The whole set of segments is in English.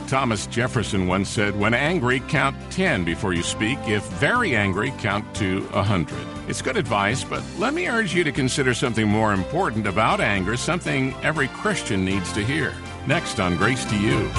Thomas Jefferson once said, when angry, count 10 before you speak. If very angry, count to 100. It's good advice, but let me urge you to consider something more important about anger, something every Christian needs to hear. Next on Grace to You.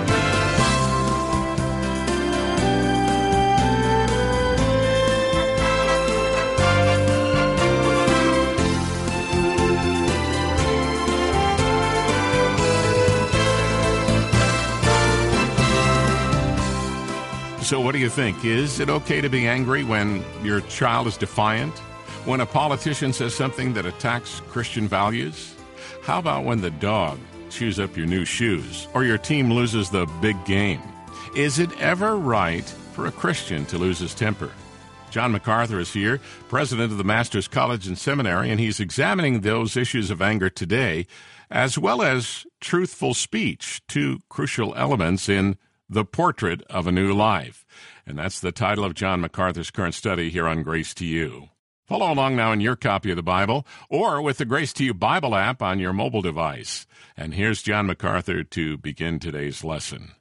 So what do you think? Is it okay to be angry when your child is defiant? When a politician says something that attacks Christian values? How about when the dog chews up your new shoes or your team loses the big game? Is it ever right for a Christian to lose his temper? John MacArthur is here, president of the Master's College and Seminary, and he's examining those issues of anger today, as well as truthful speech, two crucial elements in The Portrait of a New Life. And that's the title of John MacArthur's current study here on Grace to You. Follow along now in your copy of the Bible or with the Grace to You Bible app on your mobile device. And here's John MacArthur to begin today's lesson.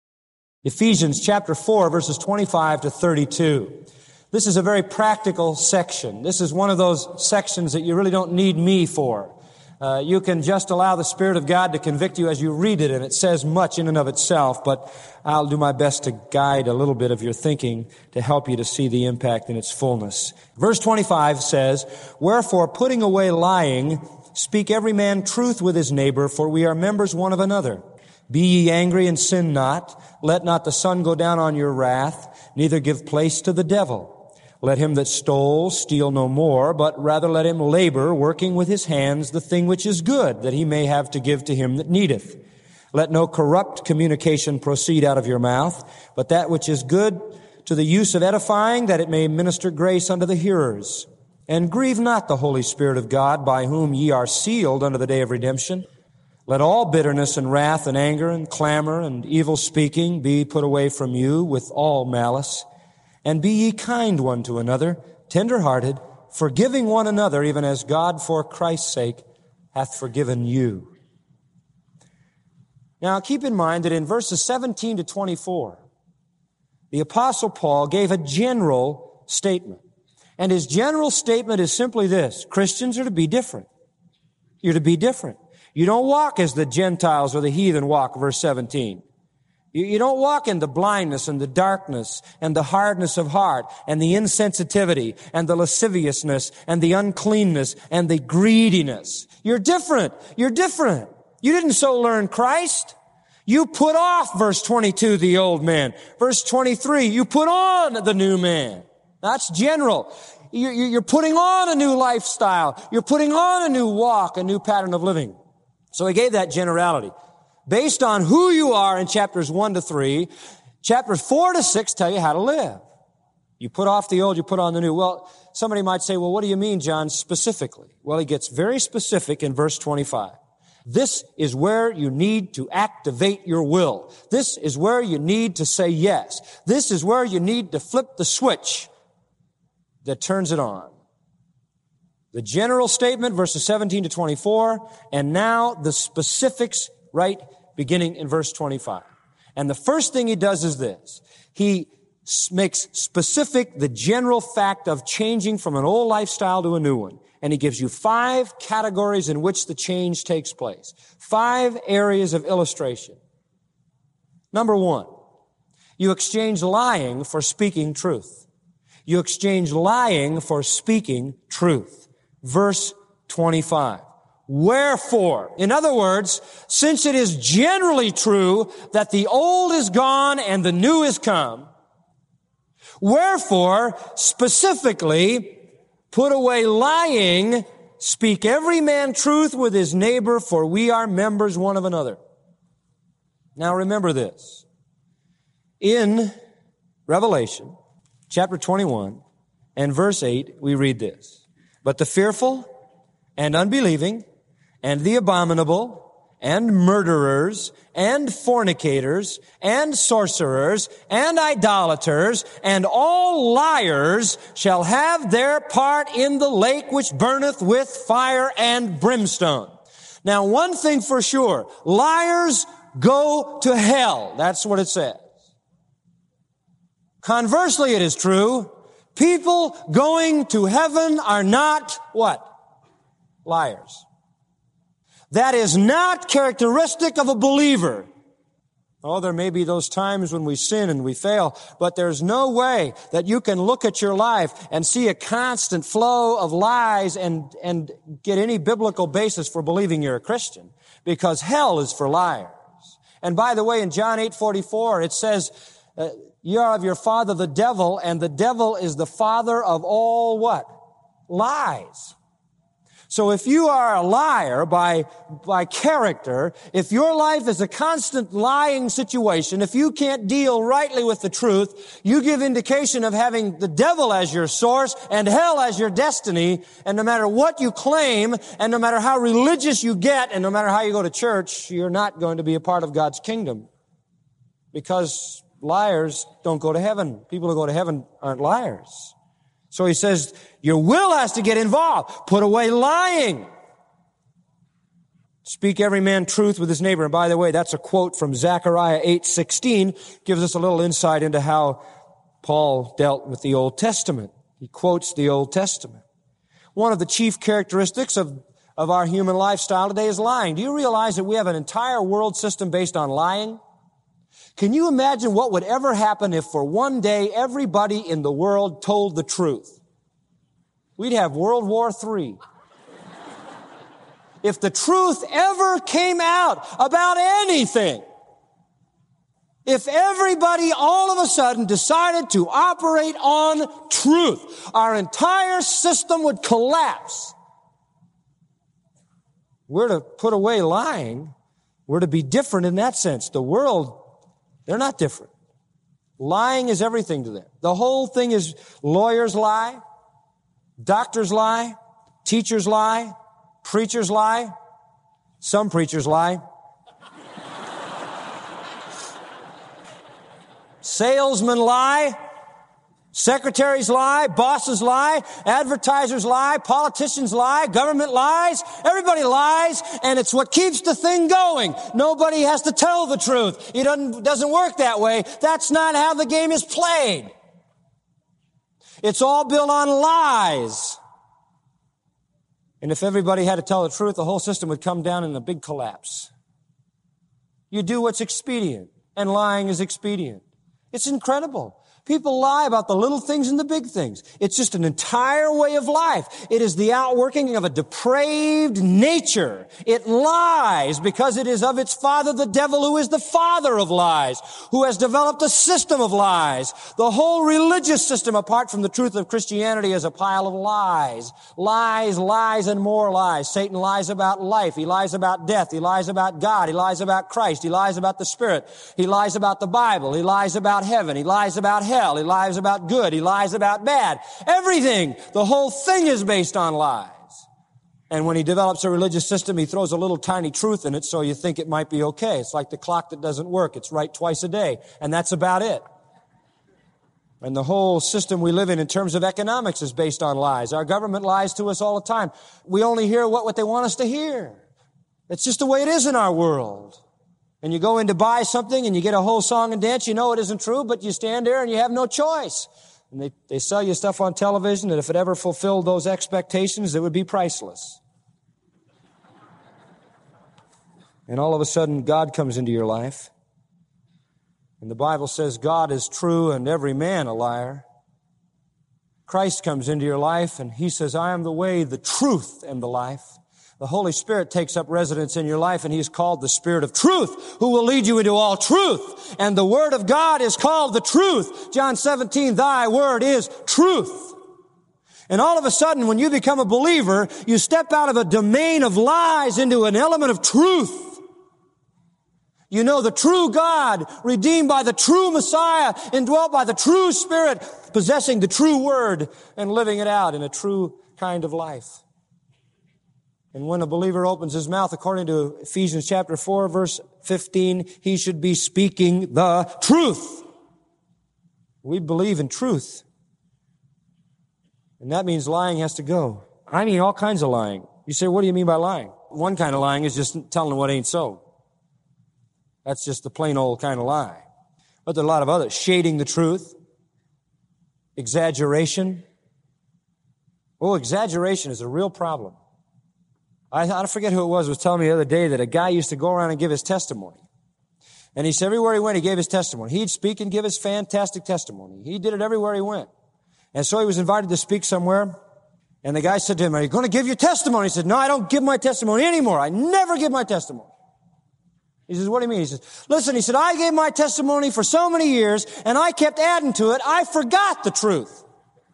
Ephesians chapter 4, verses 25 to 32. This is a very practical section. This is one of those sections that you really don't need me for. You can just allow the Spirit of God to convict you as you read it, and it says much in and of itself, but I'll do my best to guide a little bit of your thinking to help you to see the impact in its fullness. Verse 25 says, "Wherefore, putting away lying, speak every man truth with his neighbor, for we are members one of another. Be ye angry and sin not. Let not the sun go down on your wrath, neither give place to the devil. Let him that stole steal no more, but rather let him labor, working with his hands the thing which is good, that he may have to give to him that needeth. Let no corrupt communication proceed out of your mouth, but that which is good to the use of edifying, that it may minister grace unto the hearers. And grieve not the Holy Spirit of God, by whom ye are sealed unto the day of redemption. Let all bitterness and wrath and anger and clamor and evil speaking be put away from you with all malice. And be ye kind one to another, tender-hearted, forgiving one another, even as God for Christ's sake hath forgiven you." Now keep in mind that in verses 17 to 24, the Apostle Paul gave a general statement. And his general statement is simply this: Christians are to be different. You're to be different. You don't walk as the Gentiles or the heathen walk, verse 17. You don't walk in the blindness and the darkness and the hardness of heart and the insensitivity and the lasciviousness and the uncleanness and the greediness. You're different. You're different. You didn't so learn Christ. You put off, verse 22, the old man. Verse 23, you put on the new man. That's general. You're putting on a new lifestyle. You're putting on a new walk, a new pattern of living. So he gave that generality. Based on who you are in chapters 1 to 3, chapters 4 to 6 tell you how to live. You put off the old, you put on the new. Well, somebody might say, well, what do you mean, John, specifically? Well, he gets very specific in verse 25. This is where you need to activate your will. This is where you need to say yes. This is where you need to flip the switch that turns it on. The general statement, verses 17 to 24, and now the specifics right beginning in verse 25. And the first thing he does is this. He makes specific the general fact of changing from an old lifestyle to a new one. And he gives you 5 categories in which the change takes place. 5 areas of illustration. Number 1, you exchange lying for speaking truth. You exchange lying for speaking truth. Verse 25. Wherefore, in other words, since it is generally true that the old is gone and the new is come, wherefore, specifically, put away lying, speak every man truth with his neighbor, for we are members one of another. Now remember this. In Revelation, chapter 21, and verse 8, we read this. But the fearful and unbelieving and the abominable and murderers and fornicators and sorcerers and idolaters and all liars shall have their part in the lake which burneth with fire and brimstone. Now, one thing for sure, liars, go to hell. That's what it says. Conversely, it is true, people going to heaven are not what? Liars. That is not characteristic of a believer. Oh, there may be those times when we sin and we fail, but there's no way that you can look at your life and see a constant flow of lies and get any biblical basis for believing you're a Christian, because hell is for liars. And by the way, in John 8:44, it says, you are of your father the devil, and the devil is the father of all what? Lies. So if you are a liar by character, if your life is a constant lying situation, if you can't deal rightly with the truth, you give indication of having the devil as your source and hell as your destiny. And no matter what you claim, and no matter how religious you get, and no matter how you go to church, you're not going to be a part of God's kingdom. Because liars don't go to heaven. People who go to heaven aren't liars. So he says, your will has to get involved. Put away lying. Speak every man truth with his neighbor. And by the way, that's a quote from Zechariah 8:16. Gives us a little insight into how Paul dealt with the Old Testament. He quotes the Old Testament. One of the chief characteristics of our human lifestyle today is lying. Do you realize that we have an entire world system based on lying? Can you imagine what would ever happen if for one day everybody in the world told the truth? We'd have World War III. If the truth ever came out about anything, if everybody all of a sudden decided to operate on truth, our entire system would collapse. We're to put away lying. We're to be different in that sense. The world, they're not different. Lying is everything to them. The whole thing is lawyers lie, doctors lie, teachers lie, preachers lie. Some preachers lie. Salesmen lie. Secretaries lie, bosses lie, advertisers lie, politicians lie, government lies, everybody lies, and it's what keeps the thing going. Nobody has to tell the truth. It doesn't work that way. That's not how the game is played. It's all built on lies. And if everybody had to tell the truth, the whole system would come down in a big collapse. You do what's expedient, and lying is expedient. It's incredible. People lie about the little things and the big things. It's just an entire way of life. It is the outworking of a depraved nature. It lies because it is of its father, the devil, who is the father of lies, who has developed a system of lies. The whole religious system, apart from the truth of Christianity, is a pile of lies. Lies, lies, and more lies. Satan lies about life. He lies about death. He lies about God. He lies about Christ. He lies about the Spirit. He lies about the Bible. He lies about heaven. He lies about hell. He lies about good. He lies about bad. Everything. The whole thing is based on lies. And when he develops a religious system, he throws a little tiny truth in it so you think it might be okay. It's like the clock that doesn't work. It's right twice a day. And that's about it. And the whole system we live in terms of economics is based on lies. Our government lies to us all the time. We only hear what they want us to hear. It's just the way it is in our world. And you go in to buy something and you get a whole song and dance. You know it isn't true, but you stand there and you have no choice. And they sell you stuff on television that if it ever fulfilled those expectations, it would be priceless. And all of a sudden, God comes into your life. And the Bible says God is true and every man a liar. Christ comes into your life and He says, I am the way, the truth, and the life. The Holy Spirit takes up residence in your life, and He's called the Spirit of truth, who will lead you into all truth. And the Word of God is called the truth. John 17, thy word is truth. And all of a sudden, when you become a believer, you step out of a domain of lies into an element of truth. You know the true God, redeemed by the true Messiah, indwelt by the true Spirit, possessing the true Word, and living it out in a true kind of life. And when a believer opens his mouth, according to Ephesians chapter 4, verse 15, he should be speaking the truth. We believe in truth. And that means lying has to go. I mean all kinds of lying. You say, what do you mean by lying? One kind of lying is just telling what ain't so. That's just the plain old kind of lie. But there are a lot of others. Shading the truth. Exaggeration. Oh, exaggeration is a real problem. I forget who it was telling me the other day that a guy used to go around and give his testimony. And he said everywhere he went, he gave his testimony. He'd speak and give his fantastic testimony. He did it everywhere he went. And so he was invited to speak somewhere. And the guy said to him, "Are you going to give your testimony?" He said, "No, I don't give my testimony anymore. I never give my testimony." He says, "What do you mean?" He says, "Listen," he said, "I gave my testimony for so many years, and I kept adding to it. I forgot the truth."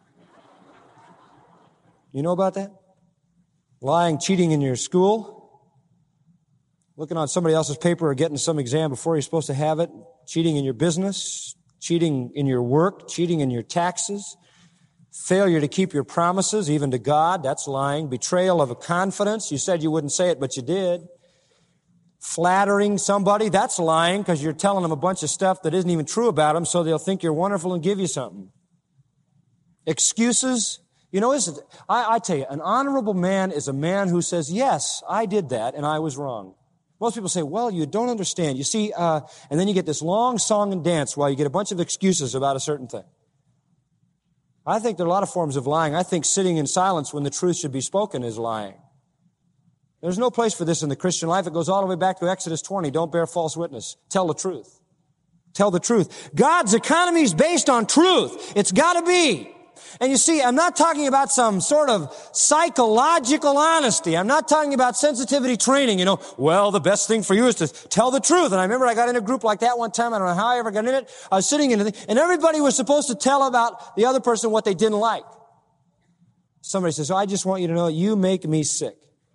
You know about that? Lying, cheating in your school, looking on somebody else's paper or getting some exam before you're supposed to have it, cheating in your business, cheating in your work, cheating in your taxes, failure to keep your promises, even to God, that's lying. Betrayal of a confidence, you said you wouldn't say it, but you did. Flattering somebody, that's lying because you're telling them a bunch of stuff that isn't even true about them so they'll think you're wonderful and give you something. Excuses. You know, I tell you, an honorable man is a man who says, "Yes, I did that and I was wrong." Most people say, "Well, you don't understand. You see," and then you get this long song and dance while you get a bunch of excuses about a certain thing. I think there are a lot of forms of lying. I think sitting in silence when the truth should be spoken is lying. There's no place for this in the Christian life. It goes all the way back to Exodus 20. Don't bear false witness. Tell the truth. Tell the truth. God's economy is based on truth. It's got to be. And you see, I'm not talking about some sort of psychological honesty. I'm not talking about sensitivity training. You know, well, the best thing for you is to tell the truth. And I remember I got in a group like that one time. I don't know how I ever got in it. I was sitting in it, and everybody was supposed to tell about the other person what they didn't like. Somebody says, "Oh, I just want you to know you make me sick."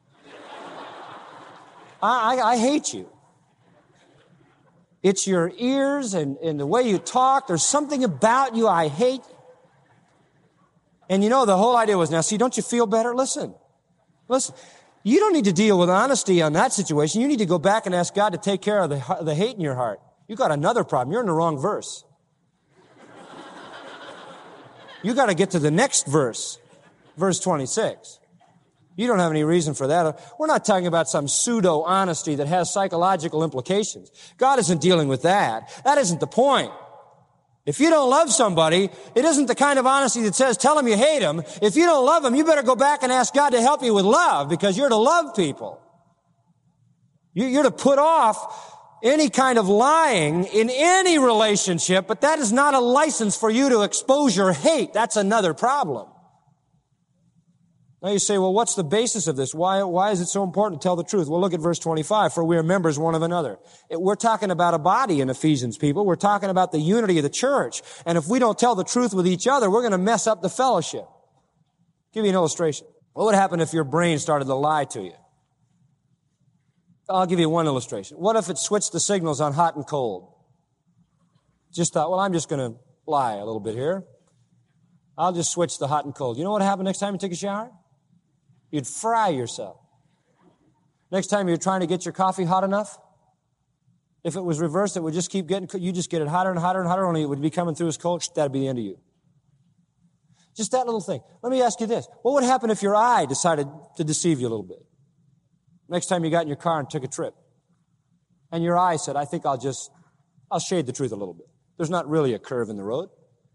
I hate you. It's your ears and the way you talk. There's something about you I hate. And you know, the whole idea was, now see, don't you feel better? Listen. You don't need to deal with honesty on that situation. You need to go back and ask God to take care of the hate in your heart. You've got another problem. You're in the wrong verse. You got to get to the next verse, verse 26. You don't have any reason for that. We're not talking about some pseudo-honesty that has psychological implications. God isn't dealing with that. That isn't the point. If you don't love somebody, it isn't the kind of honesty that says, tell them you hate them. If you don't love them, you better go back and ask God to help you with love, because you're to love people. You're to put off any kind of lying in any relationship, but that is not a license for you to expose your hate. That's another problem. Now you say, well, what's the basis of this? Why is it so important to tell the truth? Well, look at verse 25. For we are members one of another. We're talking about a body in Ephesians, people. We're talking about the unity of the church. And if we don't tell the truth with each other, we're going to mess up the fellowship. I'll give you an illustration. What would happen if your brain started to lie to you? I'll give you one illustration. What if it switched the signals on hot and cold? Just thought, well, I'm just going to lie a little bit here. I'll just switch the hot and cold. You know what happened next time you took a shower? You'd fry yourself. Next time you're trying to get your coffee hot enough, if it was reversed, it would just keep getting, you just get it hotter and hotter and hotter, only it would be coming through as cold. That'd be the end of you. Just that little thing. Let me ask you this. What would happen if your eye decided to deceive you a little bit? Next time you got in your car and took a trip, and your eye said, I think I'll shade the truth a little bit. There's not really a curve in the road.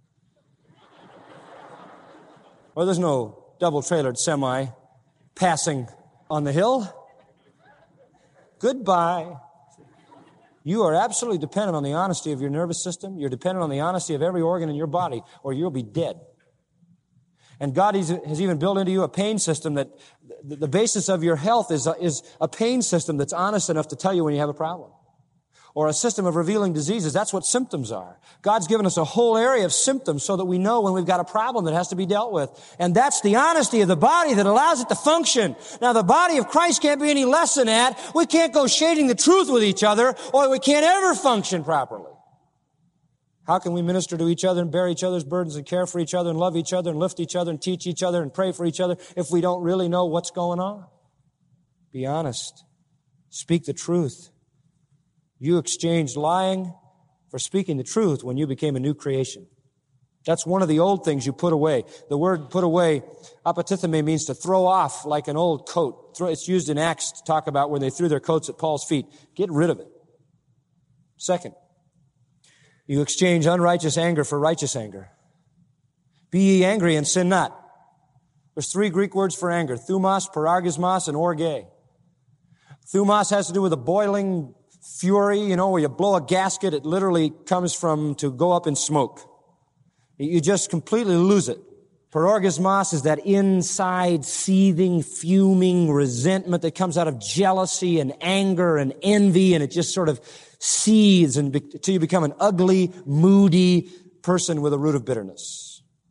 Or there's no double-trailered semi passing on the hill. Goodbye. You are absolutely dependent on the honesty of your nervous system. You're dependent on the honesty of every organ in your body, or you'll be dead. And God has even built into you a pain system that the basis of your health is a pain system that's honest enough to tell you when you have a problem. Or a system of revealing diseases. That's what symptoms are. God's given us a whole area of symptoms so that we know when we've got a problem that has to be dealt with. And that's the honesty of the body that allows it to function. Now, the body of Christ can't be any less than that. We can't go shading the truth with each other, or we can't ever function properly. How can we minister to each other and bear each other's burdens and care for each other and love each other and lift each other and teach each other and pray for each other if we don't really know what's going on? Be honest. Speak the truth. You exchanged lying for speaking the truth when you became a new creation. That's one of the old things you put away. The word put away, apotitheme, means to throw off like an old coat. It's used in Acts to talk about when they threw their coats at Paul's feet. Get rid of it. Second, you exchange unrighteous anger for righteous anger. Be ye angry and sin not. There's 3 Greek words for anger: thumos, parargismos, and orge. Thumos has to do with a boiling fury, where you blow a gasket, it literally comes from to go up in smoke. You just completely lose it. Parargismos is that inside seething, fuming resentment that comes out of jealousy and anger and envy, and it just sort of seethes until you become an ugly, moody person with a root of bitterness.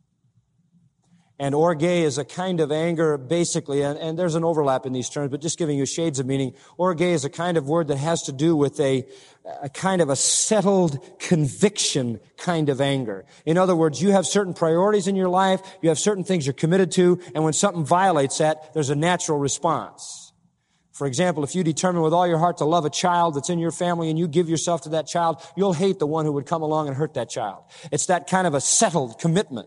And orge is a kind of anger, basically, and there's an overlap in these terms, but just giving you shades of meaning. Orge is a kind of word that has to do with a kind of a settled conviction kind of anger. In other words, you have certain priorities in your life, you have certain things you're committed to, and when something violates that, there's a natural response. For example, if you determine with all your heart to love a child that's in your family and you give yourself to that child, you'll hate the one who would come along and hurt that child. It's that kind of a settled commitment.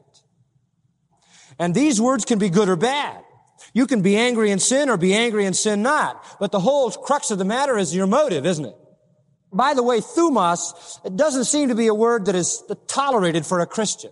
And these words can be good or bad. You can be angry and sin or be angry and sin not. But the whole crux of the matter is your motive, isn't it? By the way, thumos, it doesn't seem to be a word that is tolerated for a Christian.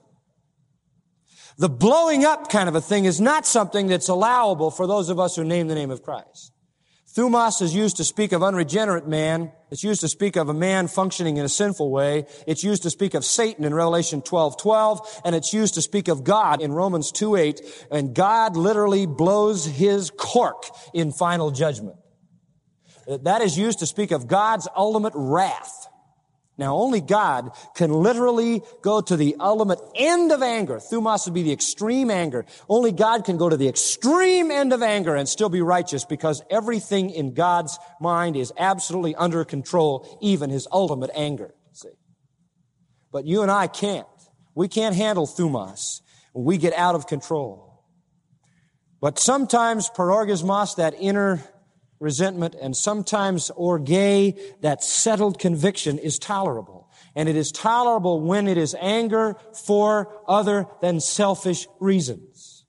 The blowing up kind of a thing is not something that's allowable for those of us who name the name of Christ. Thumos is used to speak of unregenerate man. It's used to speak of a man functioning in a sinful way. It's used to speak of Satan in Revelation 12:12, and it's used to speak of God in Romans 2:8, and God literally blows his cork in final judgment. That is used to speak of God's ultimate wrath. Now, only God can literally go to the ultimate end of anger. Thumos would be the extreme anger. Only God can go to the extreme end of anger and still be righteous, because everything in God's mind is absolutely under control, even his ultimate anger. See? But you and I can't. We can't handle thumos. We get out of control. But sometimes parargismos, that inner resentment, and sometimes orge, that settled conviction, is tolerable. And it is tolerable when it is anger for other than selfish reasons.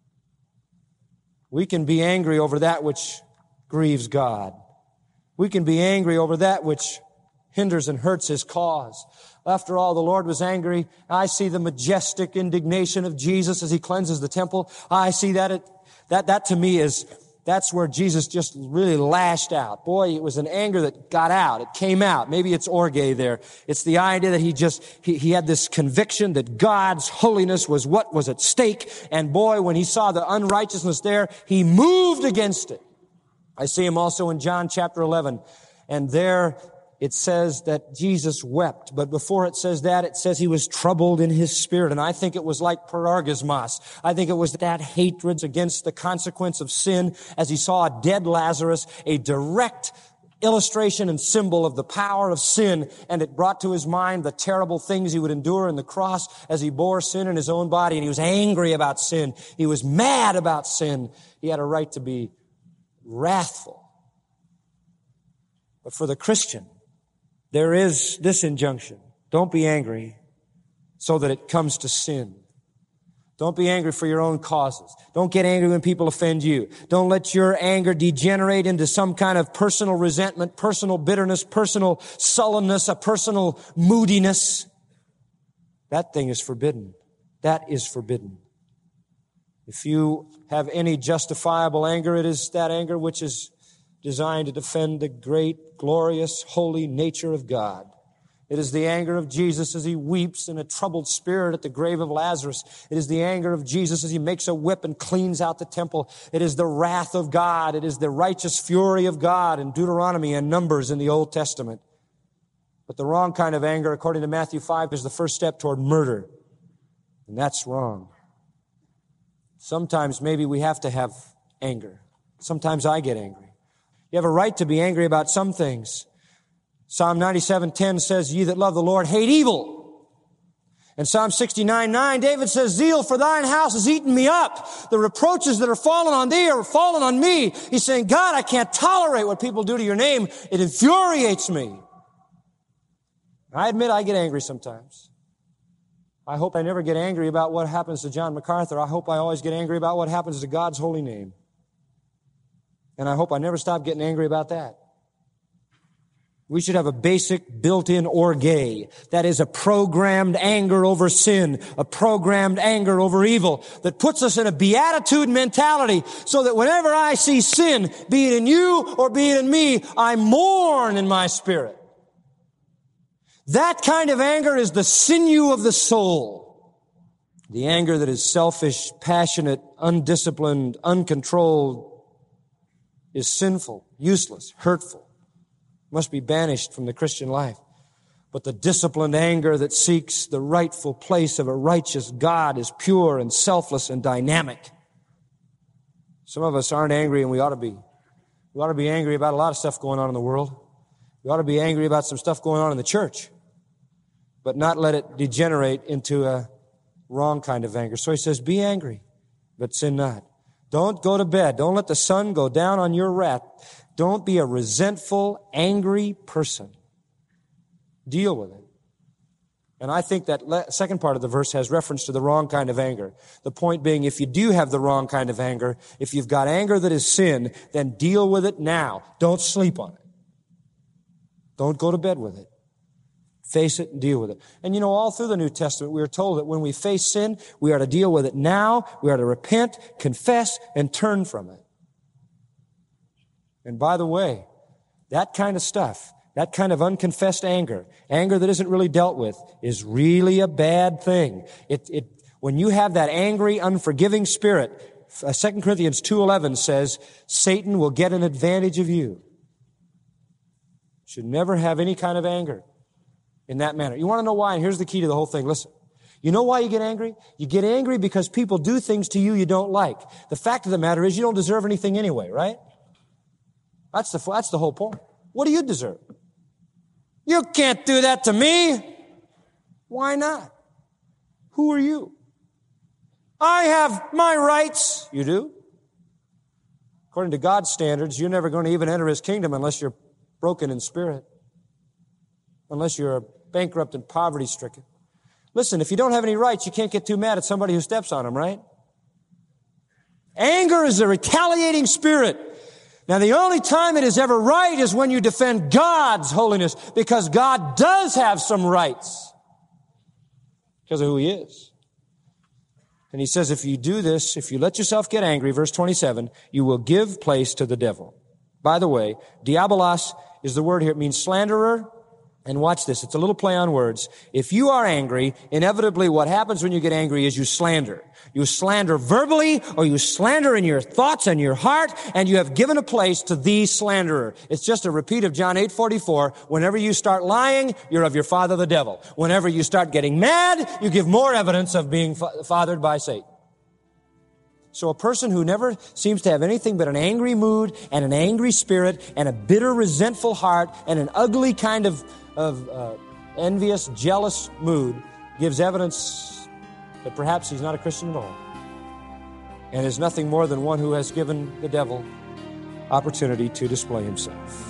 We can be angry over that which grieves God. We can be angry over that which hinders and hurts his cause. After all, the Lord was angry. I see the majestic indignation of Jesus as he cleanses the temple. I see that to me is, that's where Jesus just really lashed out. Boy, it was an anger that got out. It came out. Maybe it's orge there. It's the idea that he had this conviction that God's holiness was what was at stake. And boy, when he saw the unrighteousness there, he moved against it. I see him also in John chapter 11. And there it says that Jesus wept. But before it says that, it says he was troubled in his spirit. And I think it was like parargismos. I think it was that hatred against the consequence of sin as he saw a dead Lazarus, a direct illustration and symbol of the power of sin. And it brought to his mind the terrible things he would endure in the cross as he bore sin in his own body. And he was angry about sin. He was mad about sin. He had a right to be wrathful. But for the Christian, there is this injunction: don't be angry so that it comes to sin. Don't be angry for your own causes. Don't get angry when people offend you. Don't let your anger degenerate into some kind of personal resentment, personal bitterness, personal sullenness, a personal moodiness. That thing is forbidden. That is forbidden. If you have any justifiable anger, it is that anger which is designed to defend the great, glorious, holy nature of God. It is the anger of Jesus as he weeps in a troubled spirit at the grave of Lazarus. It is the anger of Jesus as he makes a whip and cleans out the temple. It is the wrath of God. It is the righteous fury of God in Deuteronomy and Numbers in the Old Testament. But the wrong kind of anger, according to Matthew 5, is the first step toward murder. And that's wrong. Sometimes maybe we have to have anger. Sometimes I get angry. You have a right to be angry about some things. Psalm 97:10 says, ye that love the Lord hate evil. And Psalm 69:9, David says, zeal for thine house has eaten me up. The reproaches that are fallen on thee are fallen on me. He's saying, God, I can't tolerate what people do to your name. It infuriates me. I admit I get angry sometimes. I hope I never get angry about what happens to John MacArthur. I hope I always get angry about what happens to God's holy name. And I hope I never stop getting angry about that. We should have a basic built-in orge. That is a programmed anger over sin, a programmed anger over evil that puts us in a beatitude mentality so that whenever I see sin, be it in you or be it in me, I mourn in my spirit. That kind of anger is the sinew of the soul. The anger that is selfish, passionate, undisciplined, uncontrolled is sinful, useless, hurtful. Must be banished from the Christian life. But the disciplined anger that seeks the rightful place of a righteous God is pure and selfless and dynamic. Some of us aren't angry, and we ought to be. We ought to be angry about a lot of stuff going on in the world. We ought to be angry about some stuff going on in the church, but not let it degenerate into a wrong kind of anger. So he says, be angry, but sin not. Don't go to bed. Don't let the sun go down on your wrath. Don't be a resentful, angry person. Deal with it. And I think that second part of the verse has reference to the wrong kind of anger. The point being, if you do have the wrong kind of anger, if you've got anger that is sin, then deal with it now. Don't sleep on it. Don't go to bed with it. Face it and deal with it. And you know, all through the New Testament, we are told that when we face sin, we are to deal with it now. We are to repent, confess, and turn from it. And by the way, that kind of stuff, that kind of unconfessed anger that isn't really dealt with, is really a bad thing. When you have that angry, unforgiving spirit, 2 Corinthians 2:11 says, Satan will get an advantage of you. Should never have any kind of anger in that manner. You want to know why? And here's the key to the whole thing. Listen. You know why you get angry? You get angry because people do things to you don't like. The fact of the matter is you don't deserve anything anyway, right? That's the whole point. What do you deserve? You can't do that to me. Why not? Who are you? I have my rights. You do? According to God's standards, you're never going to even enter His kingdom unless you're broken in spirit. Unless you're bankrupt and poverty-stricken. Listen, if you don't have any rights, you can't get too mad at somebody who steps on them, right? Anger is a retaliating spirit. Now, the only time it is ever right is when you defend God's holiness, because God does have some rights because of who He is. And He says, if you do this, if you let yourself get angry, verse 27, you will give place to the devil. By the way, diabolos is the word here. It means slanderer. And watch this. It's a little play on words. If you are angry, inevitably what happens when you get angry is you slander. You slander verbally, or you slander in your thoughts and your heart, and you have given a place to the slanderer. It's just a repeat of John 8:44. Whenever you start lying, you're of your father the devil. Whenever you start getting mad, you give more evidence of being fathered by Satan. So a person who never seems to have anything but an angry mood and an angry spirit and a bitter, resentful heart and an ugly kind of envious, jealous mood gives evidence that perhaps he's not a Christian at all and is nothing more than one who has given the devil opportunity to display himself.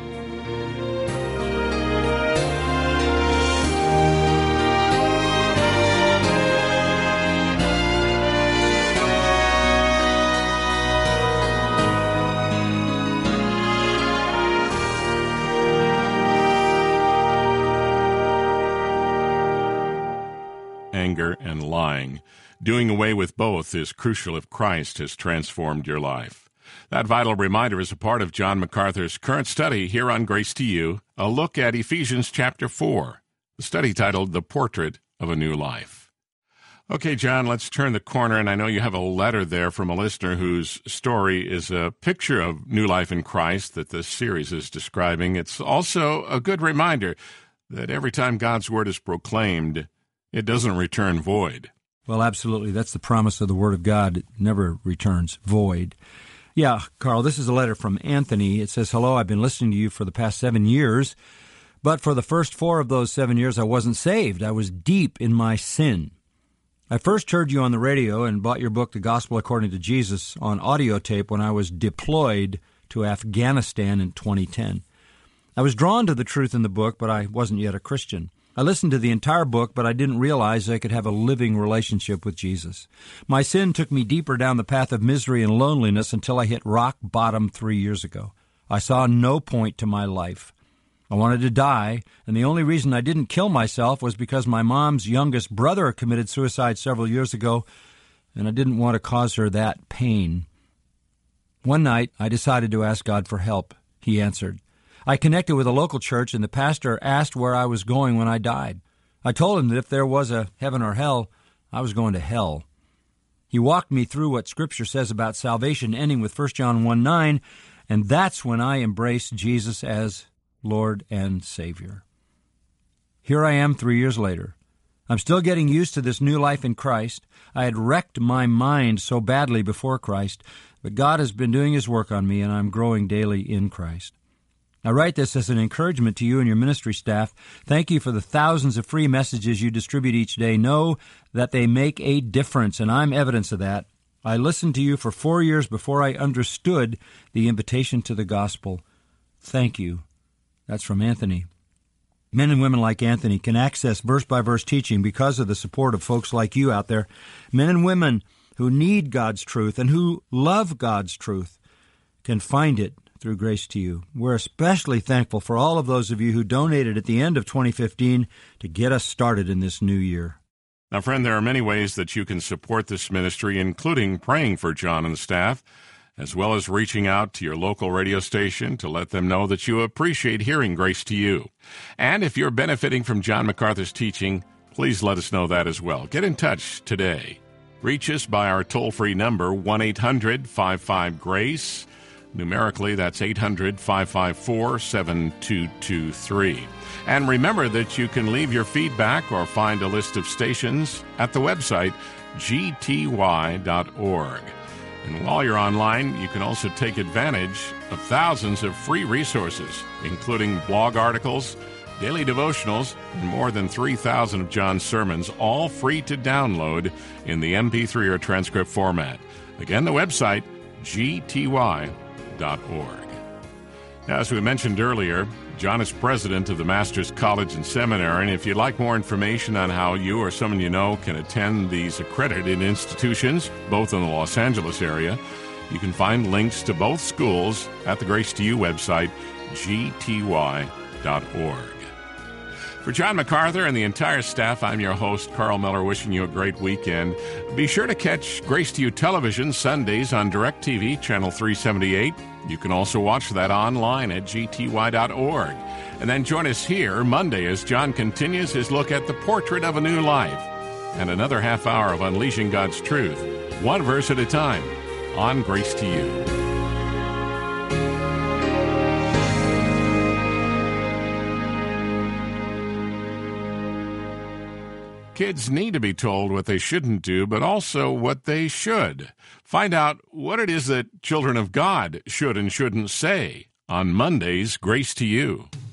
Anger and lying. Doing away with both is crucial if Christ has transformed your life. That vital reminder is a part of John MacArthur's current study here on Grace to You, a look at Ephesians chapter 4, the study titled The Portrait of a New Life. Okay, John, let's turn the corner, and I know you have a letter there from a listener whose story is a picture of new life in Christ that this series is describing. It's also a good reminder that every time God's word is proclaimed, it doesn't return void. Well, absolutely. That's the promise of the Word of God. It never returns void. Yeah, Carl, this is a letter from Anthony. It says, hello, I've been listening to you for the past 7 years, but for the first 4 of those 7 years, I wasn't saved. I was deep in my sin. I first heard you on the radio and bought your book, The Gospel According to Jesus, on audio tape when I was deployed to Afghanistan in 2010. I was drawn to the truth in the book, but I wasn't yet a Christian. I listened to the entire book, but I didn't realize I could have a living relationship with Jesus. My sin took me deeper down the path of misery and loneliness until I hit rock bottom 3 years ago. I saw no point to my life. I wanted to die, and the only reason I didn't kill myself was because my mom's youngest brother committed suicide several years ago, and I didn't want to cause her that pain. One night, I decided to ask God for help. He answered. I connected with a local church, and the pastor asked where I was going when I died. I told him that if there was a heaven or hell, I was going to hell. He walked me through what Scripture says about salvation, ending with 1 John 1:9, and that's when I embraced Jesus as Lord and Savior. Here I am 3 years later. I'm still getting used to this new life in Christ. I had wrecked my mind so badly before Christ, but God has been doing His work on me, and I'm growing daily in Christ. I write this as an encouragement to you and your ministry staff. Thank you for the thousands of free messages you distribute each day. Know that they make a difference, and I'm evidence of that. I listened to you for 4 years before I understood the invitation to the gospel. Thank you. That's from Anthony. Men and women like Anthony can access verse-by-verse teaching because of the support of folks like you out there. Men and women who need God's truth and who love God's truth can find it through Grace to You. We're especially thankful for all of those of you who donated at the end of 2015 to get us started in this new year. Now, friend, there are many ways that you can support this ministry, including praying for John and the staff, as well as reaching out to your local radio station to let them know that you appreciate hearing Grace to You. And if you're benefiting from John MacArthur's teaching, please let us know that as well. Get in touch today. Reach us by our toll-free number, 1-800-55-GRACE. Numerically, that's 800-554-7223. And remember that you can leave your feedback or find a list of stations at the website, gty.org. And while you're online, you can also take advantage of thousands of free resources, including blog articles, daily devotionals, and more than 3,000 of John's sermons, all free to download in the MP3 or transcript format. Again, the website, gty.org. Now, as we mentioned earlier, John is president of the Masters College and Seminary, and if you'd like more information on how you or someone you know can attend these accredited institutions, both in the Los Angeles area, you can find links to both schools at the Grace to You website, gty.org. For John MacArthur and the entire staff, I'm your host, Carl Miller, wishing you a great weekend. Be sure to catch Grace to You Television Sundays on DirecTV, Channel 378. You can also watch that online at gty.org. And then join us here Monday as John continues his look at the portrait of a new life and another half hour of unleashing God's truth, one verse at a time, on Grace to You. Kids need to be told what they shouldn't do, but also what they should. Find out what it is that children of God should and shouldn't say on Monday's Grace to You.